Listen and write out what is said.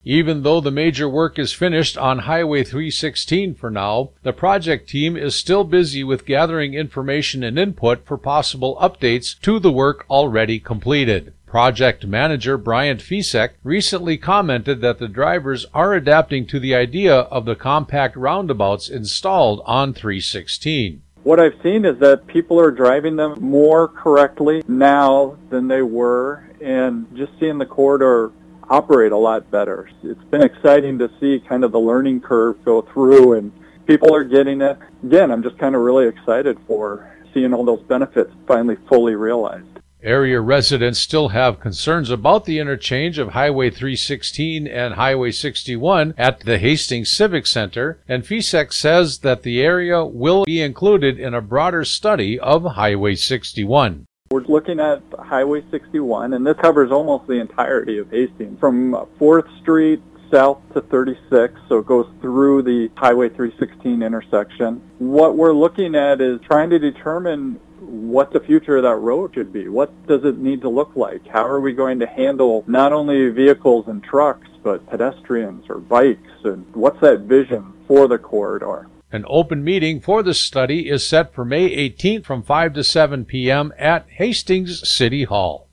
Even though the major work is finished on Highway 316 for now, the project team is still busy with gathering information and input for possible updates to the work already completed. Project manager Bryant Fisek recently commented that the drivers are adapting to the idea of the compact roundabouts installed on 316. What I've seen is that people are driving them more correctly now than they were, and just seeing the corridor operate a lot better. It's been exciting to see kind of the learning curve go through, and people are getting it. Again, I'm just kind of really excited for seeing all those benefits finally fully realized. Area residents still have concerns about the interchange of Highway 316 and Highway 61 at the Hastings Civic Center, and Fisek says that the area will be included in a broader study of Highway 61. We're looking at Highway 61, and this covers almost the entirety of Hastings, from 4th Street south to 36, so it goes through the Highway 316 intersection. What we're looking at is trying to determine what the future of that road should be. What does it need to look like? How are we going to handle not only vehicles and trucks, but pedestrians or bikes? And what's that vision for the corridor? An open meeting for the study is set for May 18th from 5 to 7 p.m. at Hastings City Hall.